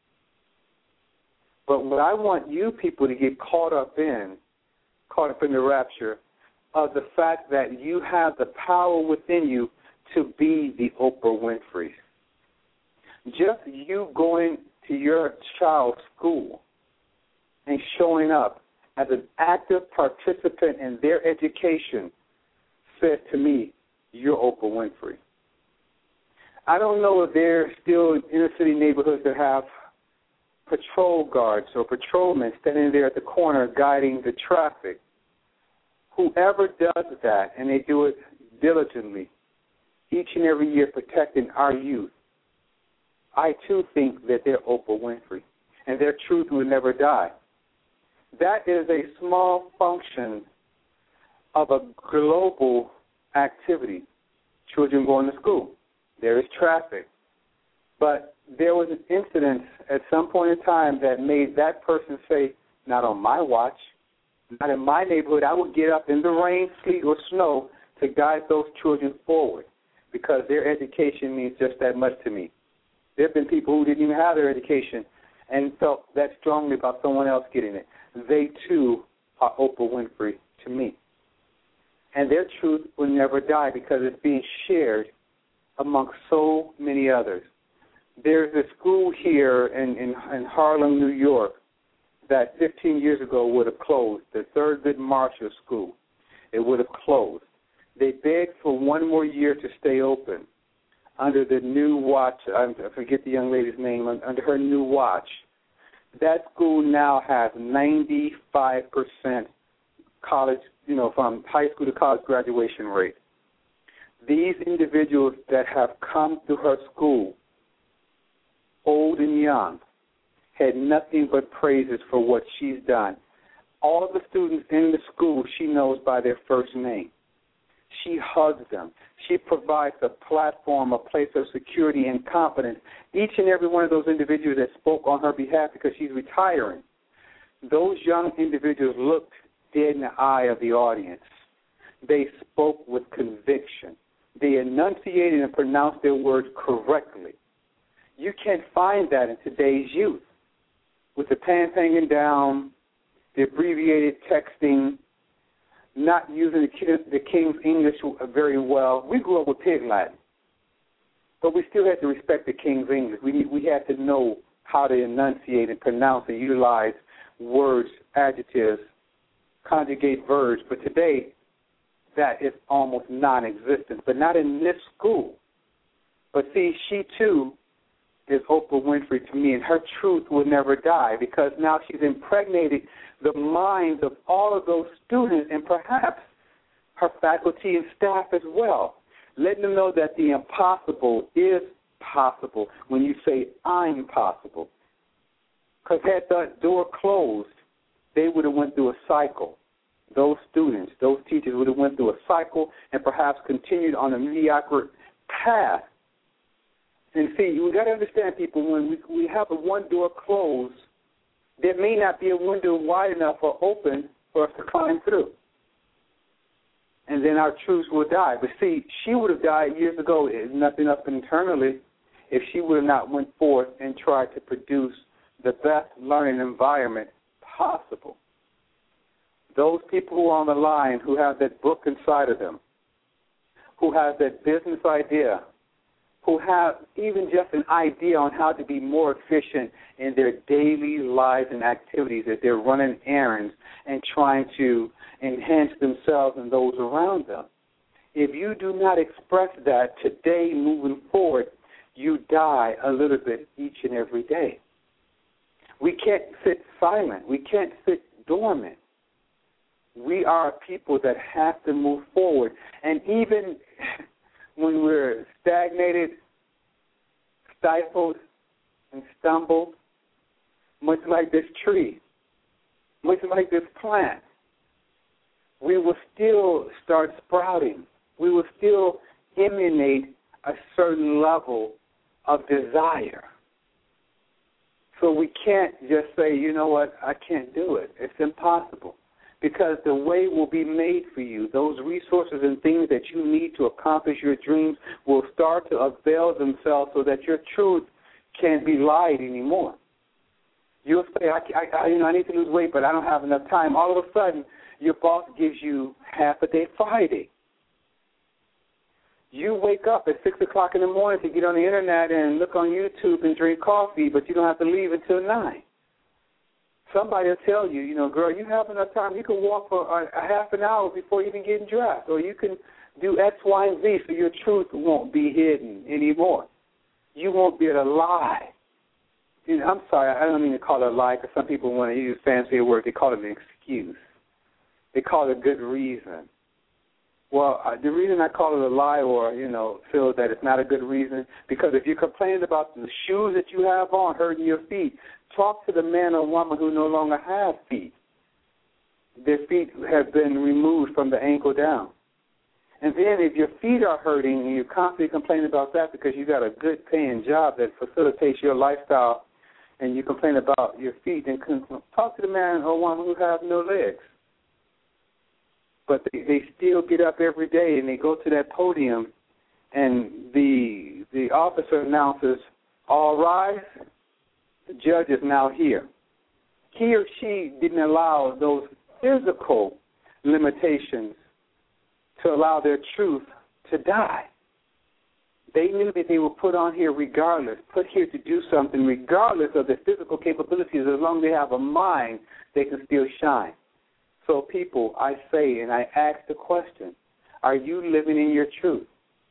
But what I want you people to get caught up in, caught up in the rapture, of the fact that you have the power within you to be the Oprah Winfrey. Just you going to your child's school and showing up as an active participant in their education says to me, you're Oprah Winfrey. I don't know if there are still inner city neighborhoods that have patrol guards or patrolmen standing there at the corner guiding the traffic. Whoever does that, and they do it diligently, each and every year protecting our youth, I too think that they're Oprah Winfrey, and their truth will never die. that is a small function of a global activity. Children going to school. There is traffic. But there was an incident at some point in time that made that person say, not on my watch, not in my neighborhood. I would get up in the rain, sleet, or snow to guide those children forward because their education means just that much to me. There have been people who didn't even have their education and felt that strongly about someone else getting it. They, too, are Oprah Winfrey to me. And their truth will never die because it's being shared amongst so many others. There's a school here in, in, in Harlem, New York, that fifteen years ago would have closed, the Thurgood Marshall School. It would have closed. They begged for one more year to stay open under the new watch. I forget the young lady's name. Under her new watch, that school now has ninety-five percent college, you know, from high school to college graduation rate. These individuals that have come to her school, old and young, had nothing but praises for what she's done. All of the students in the school she knows by their first name. She hugs them. She provides a platform, a place of security and confidence. Each and every one of those individuals that spoke on her behalf because she's retiring, those young individuals looked dead in the eye of the audience. They spoke with conviction. They enunciated and pronounced their words correctly. You can't find that in today's youth. With the pants hanging down, the abbreviated texting, not using the, the King's English very well. We grew up with Pig Latin, but we still had to respect the King's English. We we had to know how to enunciate and pronounce and utilize words, adjectives, conjugate verbs. But today, that is almost non-existent, but not in this school. But see, she too is Oprah Winfrey to me, and her truth will never die because now she's impregnated the minds of all of those students and perhaps her faculty and staff as well, letting them know that the impossible is possible when you say, I'm possible. Because had that door closed, they would have went through a cycle. Those students, those teachers would have went through a cycle and perhaps continued on a mediocre path. And see, we got to understand, people, when we, we have a one door closed, there may not be a window wide enough or open for us to climb through. And then our truths will die. But see, she would have died years ago, if nothing up internally, if she would have not went forth and tried to produce the best learning environment possible. Those people who are on the line who have that book inside of them, who have that business idea, who have even just an idea on how to be more efficient in their daily lives and activities as they're running errands and trying to enhance themselves and those around them. If you do not express that today moving forward, you die a little bit each and every day. We can't sit silent. We can't sit dormant. We are people that have to move forward. And even when we're stagnated, stifled, and stumbled, much like this tree, much like this plant, we will still start sprouting. We will still emanate a certain level of desire. So we can't just say, you know what, I can't do it. It's impossible. Because the way will be made for you. Those resources and things that you need to accomplish your dreams will start to avail themselves so that your truth can't be lied anymore. You'll say, I, I, you know, I need to lose weight, but I don't have enough time. All of a sudden, your boss gives you half a day Friday. You wake up at six o'clock in the morning to get on the Internet and look on YouTube and drink coffee, but you don't have to leave until nine. Somebody will tell you, you know, girl, you have enough time. You can walk for a, a half an hour before even getting dressed, or you can do X, Y, and Z so your truth won't be hidden anymore. You won't be able to lie. You know, I'm sorry, I don't mean to call it a lie because some people want to use fancy words. They call it an excuse. They call it a good reason. Well, uh, the reason I call it a lie or, you know, feel that it's not a good reason, because if you're complaining about the shoes that you have on hurting your feet, talk to the man or woman who no longer has feet. their feet have been removed from the ankle down. And then if your feet are hurting and you're constantly complaining about that because you got a good paying job that facilitates your lifestyle and you complain about your feet, then talk to the man or woman who have no legs. But they, they still get up every day and they go to that podium and the the officer announces, all rise, the judge is now here. He or she didn't allow those physical limitations to allow their truth to die. They knew that they were put on here regardless, put here to do something regardless of their physical capabilities. As long as they have a mind, they can still shine. So people, I say and I ask the question, are you living in your truth?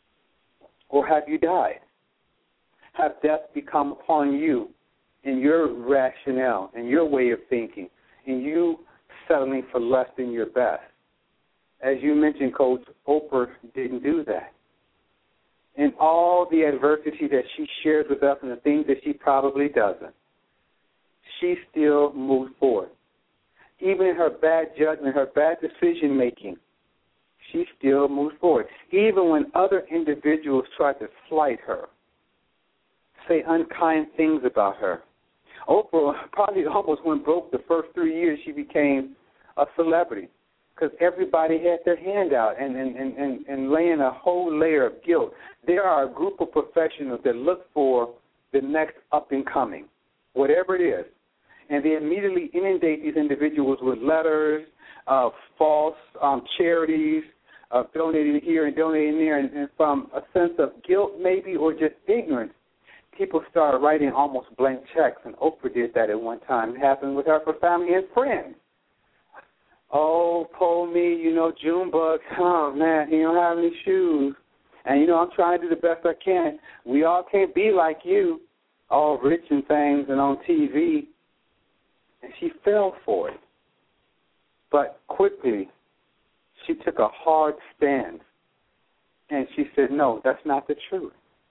Or have you died? Have death become upon you in your rationale, in your way of thinking, in you settling for less than your best? As you mentioned, Coach, Oprah didn't do that. In all the adversity that she shares with us and the things that she probably doesn't, she still moves forward. Even in her bad judgment, her bad decision-making, she still moves forward. Even when other individuals try to slight her, say unkind things about her. Oprah probably almost went broke the first three years she became a celebrity because everybody had their hand out and, and, and, and, and laying a whole layer of guilt. There are a group of professionals that look for the next up-and-coming, whatever it is. And they immediately inundate these individuals with letters, uh, false um, charities, uh, donating here and donating there, and, and from a sense of guilt maybe or just ignorance, people started writing almost blank checks, and Oprah did that at one time. It happened with her for family and friends. Oh, poor me, you know, Junebug, oh, man, he don't have any shoes. And, you know, I'm trying to do the best I can. We all can't be like you, all rich and things and on T V. And she fell for it. But quickly, she took a hard stand, and she said, no, that's not the truth.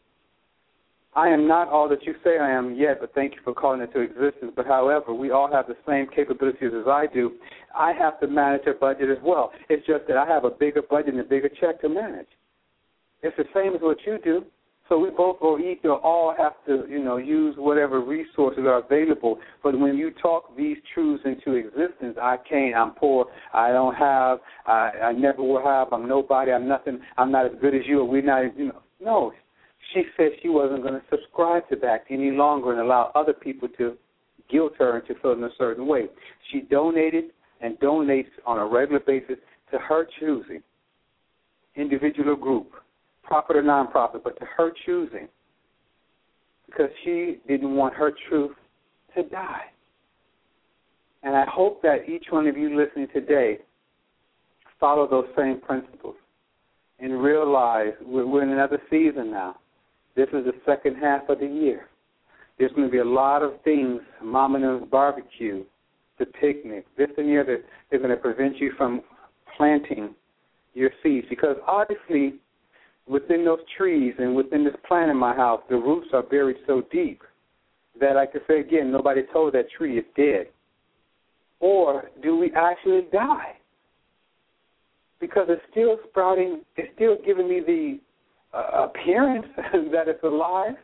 I am not all that you say I am yet, but thank you for calling it to existence. But, however, we all have the same capabilities as I do. I have to manage a budget as well. It's just that I have a bigger budget and a bigger check to manage. It's the same as what you do. So we both or either all have to, you know, use whatever resources are available. But when you talk these truths into existence, I can't, I'm poor, I don't have, I, I never will have, I'm nobody, I'm nothing, I'm not as good as you, or we're not, you know. No, she said she wasn't going to subscribe to that any longer and allow other people to guilt her into feeling a certain way. She donated and donates on a regular basis to her choosing, individual or group, profit or nonprofit, but to her choosing, because she didn't want her truth to die. And I hope that each one of you listening today follow those same principles and realize we're, we're in another season now. This is the second half of the year. There's going to be a lot of things, Mama and Them's barbecue, the picnic, this and the other, they're going to prevent you from planting your seeds, because obviously within those trees and within this plant in my house, the roots are buried so deep that, like I say again, nobody told that tree is dead. Or do we actually die? Because it's still sprouting, it's still giving me the uh, appearance that it's alive,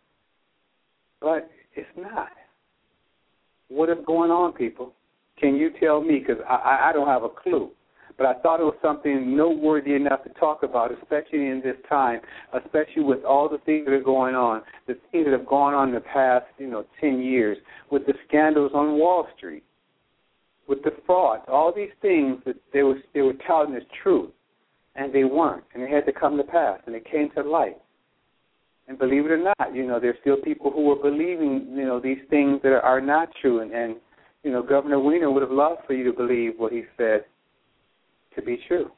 but it's not. What is going on, people? Can you tell me? Because I, I don't have a clue. But I thought it was something noteworthy enough to talk about, especially in this time, especially with all the things that are going on, the things that have gone on in the past, you know, ten years, with the scandals on Wall Street, with the fraud, all these things that they were they were touting as truth, and they weren't, and they had to come to pass, and it came to light. And believe it or not, you know, there's still people who are believing, you know, these things that are not true, and, and you know, Governor Weiner would have loved for you to believe what he said to be true.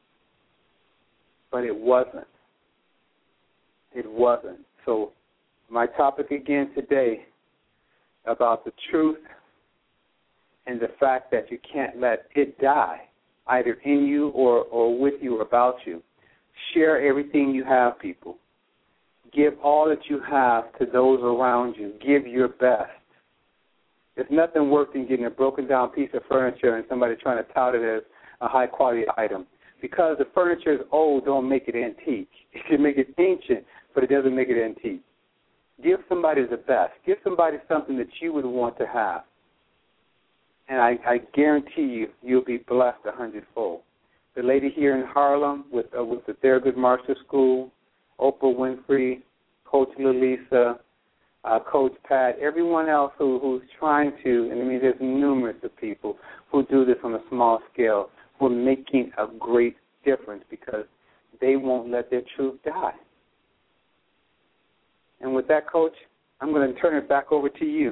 But it wasn't. It wasn't. So my topic again today about the truth and the fact that you can't let it die, either in you or, or with you or about you. Share everything you have, people. Give all that you have to those around you. Give your best. There's nothing worse than getting a broken down piece of furniture and somebody trying to tout it as a high quality item. Because the furniture is old, don't make it antique. It can make it ancient, but it doesn't make it antique. Give somebody the best. Give somebody something that you would want to have. And I, I guarantee you, you'll be blessed a hundredfold. The lady here in Harlem with uh, with the Thurgood Marshall School, Oprah Winfrey, Coach Lalisa, uh, Coach Pat, everyone else who, who's trying to, and I mean there's numerous of people who do this on a small scale, who are making a great difference because they won't let their truth die. And with that, Coach, I'm going to turn it back over to you.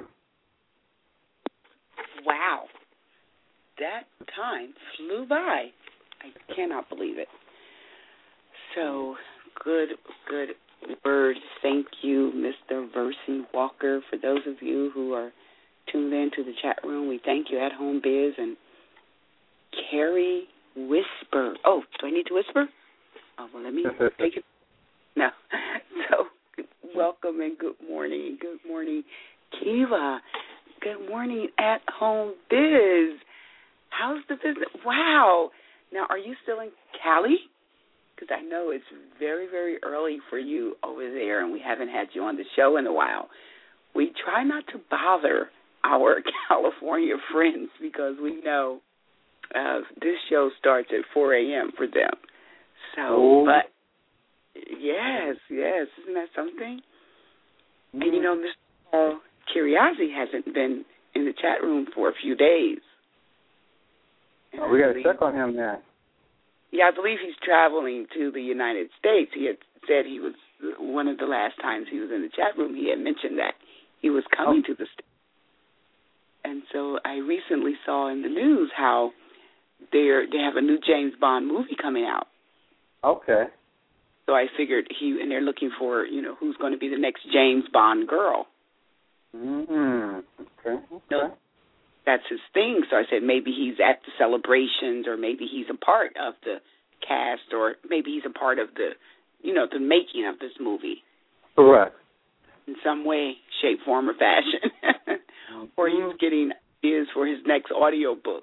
Wow. That time flew by. I cannot believe it. So, good, good words. Thank you, Mister Versi Walker. For those of you who are tuned in to the chat room, we thank you, At Home Biz, and Carrie Whisper. Oh, do I need to whisper? Oh, well, let me take it. No. So, welcome and good morning. Good morning, Kiva. Good morning, At Home Biz. How's the business? Wow. Now, are you still in Cali? Because I know it's very, very early for you over there, and we haven't had you on the show in a while. We try not to bother our California friends because we know uh, this show starts at four a.m. for them. So,
oh.
but, yes, yes. Isn't that something? Mm. And, you know, Mister Uh, Curiosity hasn't been in the chat room for a few days.
Oh, we got to check on him now.
Yeah, I believe he's traveling to the United States. He had said he was, one of the last times he was in the chat room, he had mentioned that he was coming oh. to the States. And so I recently saw in the news how they're, they have a new James Bond movie coming out.
Okay.
So I figured he, and they're looking for, you know, who's going to be the next James Bond girl.
Mm-hmm. Okay. Okay.
So that's his thing. So I said maybe he's at the celebrations, or maybe he's a part of the cast, or maybe he's a part of the, you know, the making of this movie.
Correct.
In some way, shape, form, or fashion.
Mm-hmm.
Or he's getting ideas for his next audio book.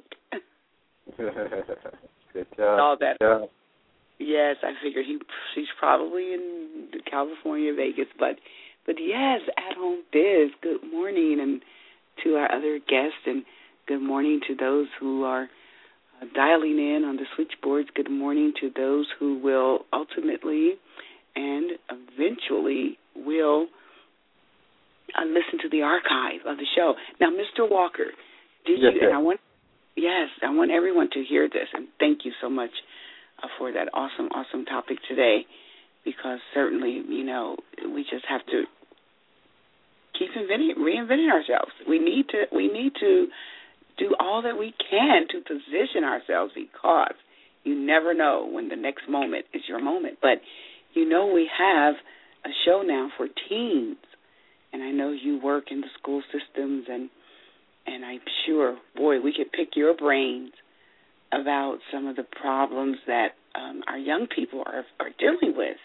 Good job.
All that.
Good job.
Yes, I figured he he's probably in California, Vegas, but but yes, At Home Biz. Good morning, and to our other guests, and good morning to those who are uh, dialing in on the switchboards. Good morning to those who will ultimately and eventually will uh, listen to the archive of the show. Now, Mister Walker, did
yes,
you?
Sir.
And I want yes, I want everyone to hear this, and thank you so much uh, for that awesome, awesome topic today. Because certainly, you know, we just have to keep inventing, reinventing ourselves. We need to, we need to do all that we can to position ourselves, because you never know when the next moment is your moment. But you know, we have a show now for teens, and I know you work in the school systems, and and I'm sure, boy, we could pick your brains about some of the problems that um, our young people are are dealing with.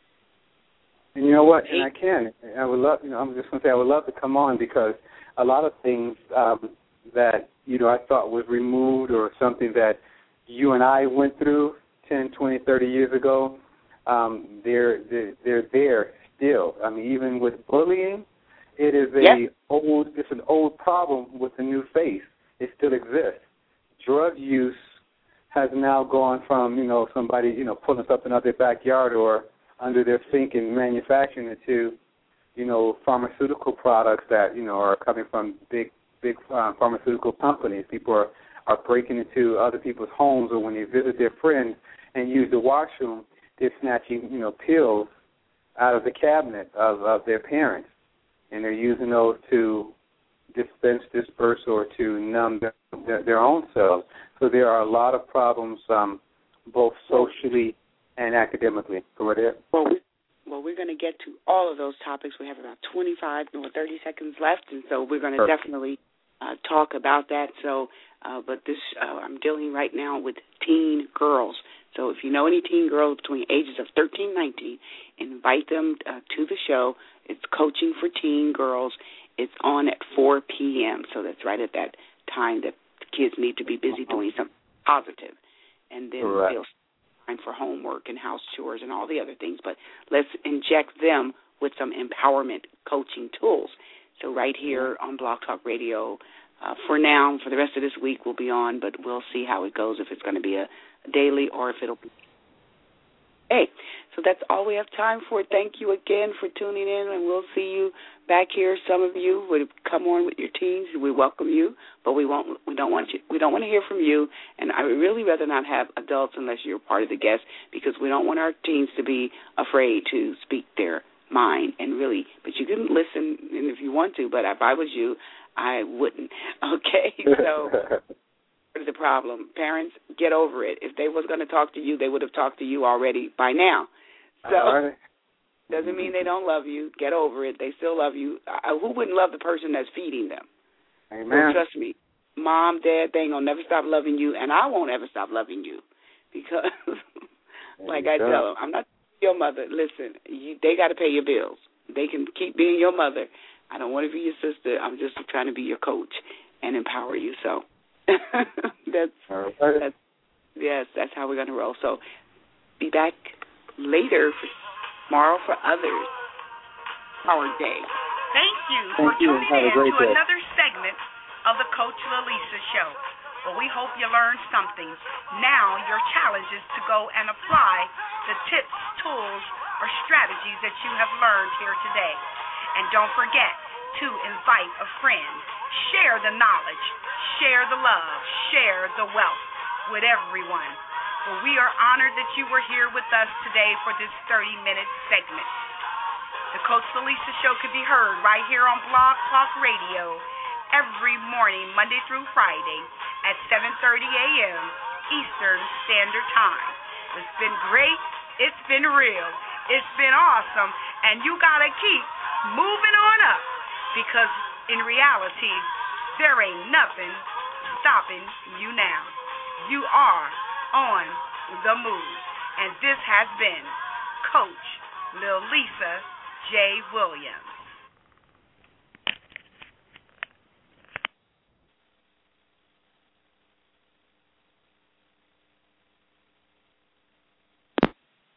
And you know what? And I can. I would love. You know, I'm just going to say I would love to come on, because a lot of things um, that you know I thought was removed, or something that you and I went through ten, twenty, thirty years ago, um, they're, they're they're there still. I mean, even with bullying, it is a
yep.
old. It's an old problem with a new face. It still exists. Drug use has now gone from you know somebody you know pulling something out their backyard or under their sink and manufacturing it to, you know, pharmaceutical products that, you know, are coming from big, big uh, pharmaceutical companies. People are, are breaking into other people's homes, or when they visit their friends and use the washroom, they're snatching, you know, pills out of the cabinet of, of their parents, and they're using those to dispense, disperse, or to numb their, their, their own selves. So there are a lot of problems, um, both socially and academically. Go right ahead.
Well, we, well, we're going to get to all of those topics. We have about twenty-five or thirty seconds left, and so we're going to
Perfect.
definitely uh, talk about that. So, uh, but this, uh, I'm dealing right now with teen girls. So if you know any teen girls between ages of thirteen and nineteen, invite them uh, to the show. It's Coaching for Teen Girls, It's on at four p.m., so that's right at that time that kids need to be busy doing something positive. And then
Correct.
they'll time for homework and house chores and all the other things. But let's inject them with some empowerment coaching tools. So right here on Blog Talk Radio, uh, for now, for the rest of this week, we'll be on, but we'll see how it goes, if it's going to be a daily or if it'll be. Hey, so that's all we have time for. Thank you again for tuning in, and we'll see you back here. Some of you would come on with your teens. We welcome you, but we won't. We don't want you. We don't want to hear from you. And I would really rather not have adults unless you're part of the guest, because we don't want our teens to be afraid to speak their mind and really. But you can listen, and if you want to. But if I was you, I wouldn't. Okay, so. What is the problem? Parents, get over it. If they was going to talk to you, they would have talked to you already by now. So
right.
Doesn't mean they don't love you. Get over it. They still love you. Uh, who wouldn't love the person that's feeding them?
Amen.
So trust me, Mom, Dad, they ain't going to never stop loving you, and I won't ever stop loving you because, like I tell them, I'm not your mother. Listen, you, they got to pay your bills. They can keep being your mother. I don't want to be your sister. I'm just trying to be your coach and empower you. So. that's,
right.
that's yes, that's how we're going to roll. So be back later for tomorrow for others. Our day.
Thank you
Thank
for
you.
tuning
Have a
in
great
to
day.
another segment of the Coach Lilisa Show. Well, we hope you learned something. Now your challenge is to go and apply the tips, tools, or strategies that you have learned here today. And don't forget to invite a friend. Share the knowledge. Share the love, share the wealth with everyone. Well, we are honored that you were here with us today for this thirty-minute segment. The Coach Lilisa Show can be heard right here on Blog Talk Radio every morning, Monday through Friday at seven thirty a.m. Eastern Standard Time. It's been great. It's been real. It's been awesome. And you got to keep moving on up, because in reality, there ain't nothing stopping you now. You are on the move. And this has been Coach Lilisa J. Williams.